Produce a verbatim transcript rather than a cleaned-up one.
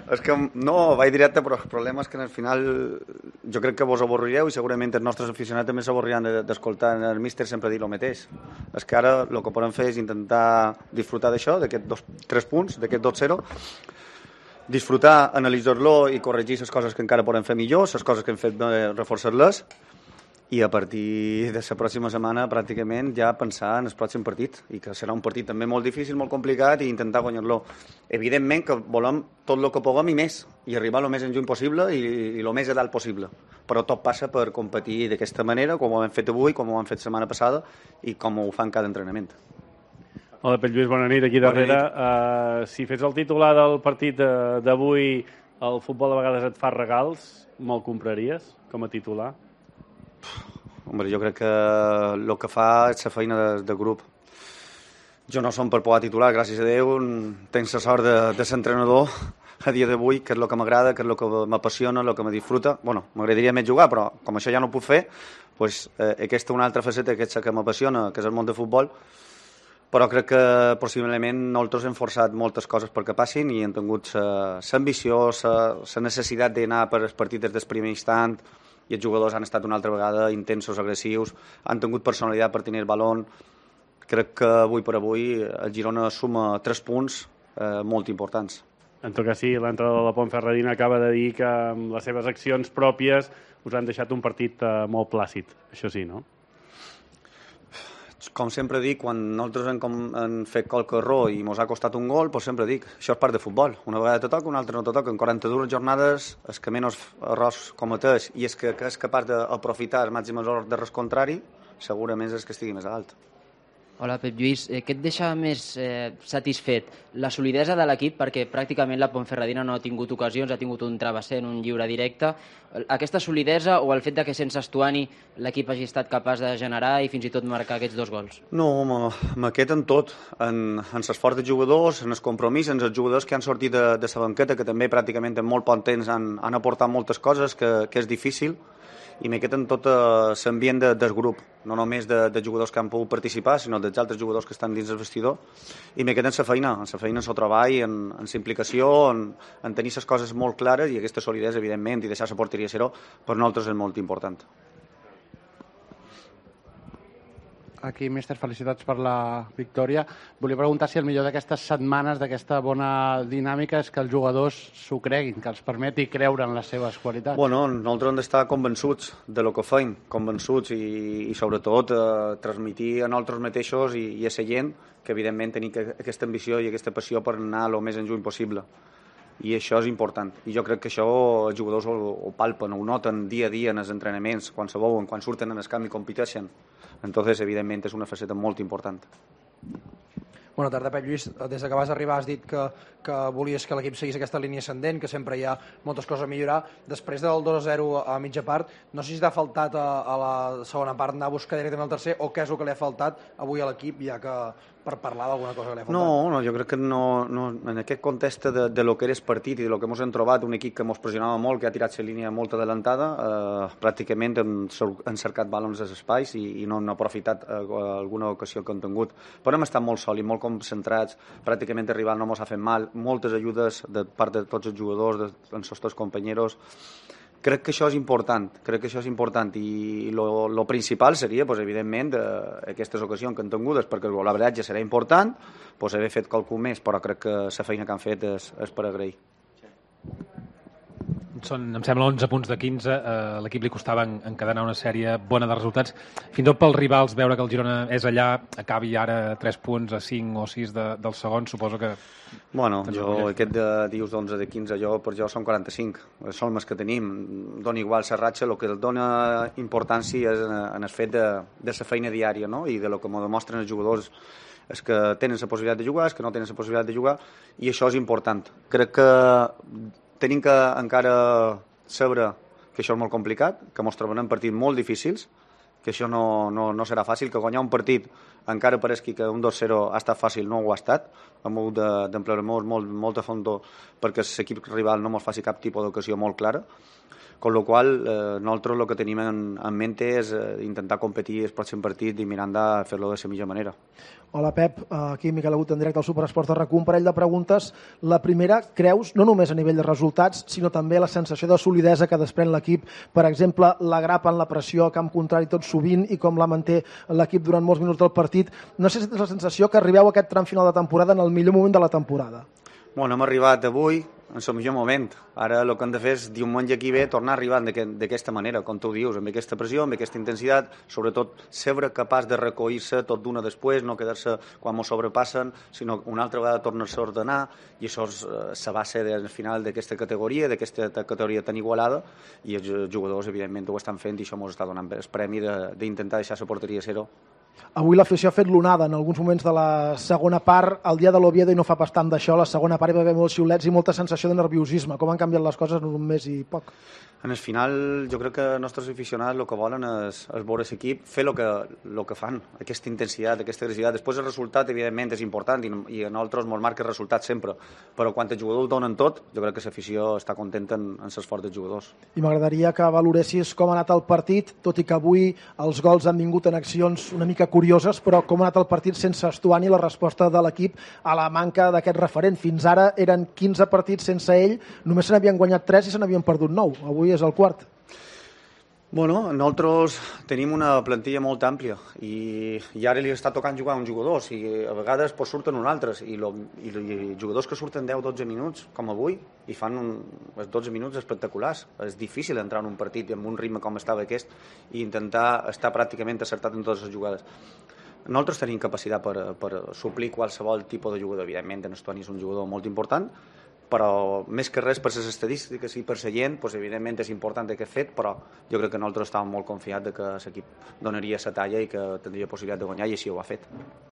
És que no, vaig directe, però el problema és que al final jo crec que vos avorrireu i segurament els nostres aficionats també s'avorriran d'escoltar el míster sempre dir el mateix. És que ara el que podem fer és intentar disfrutar d'això, d'aquests dos, tres punts, d'aquest dos zero, disfrutar, analitzar-lo i corregir les coses que encara podem fer millor, les coses que hem fet eh, reforçar-les, i a partir de la pròxima setmana pràcticament ja pensar en el pròxim partit, i que serà un partit també molt difícil, molt complicat, i intentar guanyar-lo. Evidentment que volem tot el que puguem i més, i arribar el més en juny possible i, i el més a dalt possible, però tot passa per competir d'aquesta manera, com ho hem fet avui, com ho hem fet la setmana passada i com ho fan cada entrenament. Hola, Pep Lluís, bona nit, aquí darrere. Uh, si fes el titular del partit d'avui, el futbol de vegades et fa regals, me'l compraries com a titular? Hombre, jo crec que el que fa és la feina de, de grup. Jo no som per poder titular, gràcies a Déu, tenc la sort de, de ser entrenador a dia d'avui, que és el que m'agrada, que és el que m'apassiona, el que me disfruta. Bueno, m'agradaria més jugar, però com això ja no ho puc fer, pues, eh, aquesta una altra faceta que és la que m'apassiona, que és el món de futbol, però crec que possiblement nosaltres hem forçat moltes coses perquè passin i hem tingut l'ambició, la necessitat d'anar per els partits des del primer instant, i els jugadors han estat una altra vegada intensos, agressius, han tingut personalitat per tenir el balón. Crec que avui per avui el Girona suma tres punts eh, molt importants. En tot cas, sí, l'entrenador de la Ponferradina acaba de dir que amb les seves accions pròpies us han deixat un partit eh, molt plàcid. Això sí, no? Com sempre dic, quan nosaltres hem, com, hem fet qualque error i ens ha costat un gol, doncs sempre dic, això és part de futbol. Una vegada te toca, una altra no te toca. En quaranta-dues jornades, el que menys errors cometeix i és que, que és capaç d'aprofitar els màxims errors de res contrari, segurament és que estigui més a dalt. Hola, Pep Lluís. Eh, què et deixa més eh, satisfet? La solidesa de l'equip, perquè pràcticament la Ponferradina no ha tingut ocasions, ha tingut un travesser en un lliure directe. Aquesta solidesa o el fet de que sense Estuani l'equip hagi estat capaç de generar i fins i tot marcar aquests dos gols? No, m'aquest en tot, en, en l'esforç dels jugadors, en el compromís, en els jugadors que han sortit de, de la banqueta, que també pràcticament en molt poc temps han, han aportat moltes coses, que, que és difícil, i m'he quedat en tot l'ambient de, del grup, no només de, de jugadors que han pogut participar, sinó dels altres jugadors que estan dins del vestidor, i m'he quedat en la feina, en la feina, en el treball, en, en la implicació, en, en tenir les coses molt clares, i aquesta solidesa, evidentment, i deixar la porteria a zero, per nosaltres és molt important. Aquí, míster, felicitats per la victòria. Volia preguntar si el millor d'aquestes setmanes, d'aquesta bona dinàmica, és que els jugadors s'ho creguin, que els permeti creure en les seves qualitats. Bueno, nosaltres hem d'estar convençuts de lo que fem, convençuts i, i sobretot eh, transmitir a nosaltres mateixos i, i a la gent que evidentment tenim aquesta ambició i aquesta passió per anar el més en juny possible. I això és important. I jo crec que això els jugadors ho, ho palpen, ho noten dia a dia en els entrenaments, quan se veuen, quan surten en el camp i competeixen. Entonces, evidentment, és una faceta molt important. Bona tarda, Pep Lluís. Des que vas arribar has dit que, que volies que l'equip seguís aquesta línia ascendent, que sempre hi ha moltes coses a millorar. Després del dos a zero a mitja part, no sé si t'ha faltat a, a la segona part anar a buscar directament el tercer o què és el que li ha faltat avui a l'equip, ja que per parlar d'alguna cosa que li ha faltat. No, no, jo crec que no, no, en aquest context de, de lo que era el partit i de lo que ens hem trobat, un equip que ens pressionava molt, que ha tirat la línia molt adelantada, eh, pràcticament hem, hem cercat balons als espais i, i no han aprofitat eh, alguna ocasió que han tingut. Però hem estat molt sòlids, molt concentrats, pràcticament el rival no ens ha fet mal, moltes ajudes de part de tots els jugadors, de, dels nostres companys. Crec que això és important, crec que això és important i lo, lo principal seria, pues, evidentment, eh, aquestes ocasions que han tingut, perquè la veritat ja serà important, pues, haver fet qualcú més, però crec que la feina que han fet és, és per agrair. Són, em sembla, onze punts de quinze. A l'equip li costava encadenar una sèrie bona de resultats. Fins i tot pels rivals, veure que el Girona és allà, acabi ara tres punts a cinc o sis de, del segon, suposo que... Bueno, jo aquest de, dius d'onze de quinze, jo, per jo són quaranta-cinc. Són els que tenim. Dona igual la ratxa, el que dona importància és en el fet de, de la feina diària, no? I de lo que m'ho demostren els jugadors és que tenen la possibilitat de jugar, és que no tenen la possibilitat de jugar, i això és important. Crec que tenim que encara saber que això és molt complicat, que ens trobem en partits molt difícils, que això no, no, no serà fàcil, que guanyar un partit encara pareixi que un dos zero ha estat fàcil, no ho ha estat, hem hagut d'emplear molt, molt, molta fondor perquè l'equip rival no ens faci cap tipus d'ocasió molt clara, Con lo qual, eh, nosaltres el que tenim en, en mente és eh, intentar competir el pròxim partit i mirar de fer-lo de la millor manera. Hola Pep, aquí Miquel Agut en directe al Superesports de RAC u. Un parell de preguntes. La primera, creus, no només a nivell de resultats, sinó també la sensació de solidesa que desprèn l'equip, per exemple, la grapa en la pressió a camp contrari tot sovint i com la manté l'equip durant molts minuts del partit. No sé si tens la sensació que arribeu a aquest tram final de temporada en el millor moment de la temporada. Bueno, hem arribat avui en el millor moment. Ara el que hem de fer és diumenge aquí ve tornar a arribar d'aquesta manera, com tu dius, amb aquesta pressió, amb aquesta intensitat, sobretot ser capaç de recollir-se tot d'una després, no quedar-se quan ens sobrepassen, sinó una altra vegada tornar-se a ordenar, i això és la base del final d'aquesta categoria, d'aquesta categoria tan igualada, i els jugadors evidentment ho estan fent i això ens està donant el premi d'intentar deixar la porteria a zero. Avui l'afició ha fet l'onada en alguns moments de la segona part, el dia de l'Oviedo, i no fa pas tant d'això, la segona part hi va haver molts xiulets i molta sensació de nerviosisme. Com han canviat les coses en un mes i poc? En el final, jo crec que els nostres aficionats el que volen és, és veure l'equip fer el que, el que fan, aquesta intensitat, aquesta agressivitat. Després el resultat, evidentment, és important i, i a nosaltres ens marca el resultat sempre, però quan els jugadors donen tot, jo crec que l'afició està contenta en, en l'esforç dels jugadors. I m'agradaria que valoressis com ha anat el partit, tot i que avui els gols han vingut en accions una mica curioses, però com ha anat el partit sense Estuani, la resposta de l'equip a la manca d'aquest referent. Fins ara eren quinze partits sense ell, només se n'havien guanyat tres i se n'havien perdut nou. Avui és el quart. Bueno, nosaltres tenim una plantilla molt àmplia i, i ara li està tocant jugar a un jugador, o sigui, a vegades pues, surten un altres i, lo, i, i jugadors que surten deu dotze minuts, com avui, i fan un, dotze minuts espectaculars. És difícil entrar en un partit amb un ritme com estava aquest i intentar estar pràcticament acertat en totes les jugades. Nosaltres tenim capacitat per, per suplir qualsevol tipus de jugador. Evidentment, en Estuani és un jugador molt important, però més que res per les estadístiques i per la gent, doncs, evidentment és important aquest fet, però jo crec que nosaltres estàvem molt confiats de que l'equip donaria la talla i que tindria possibilitat de guanyar, i així ho ha fet.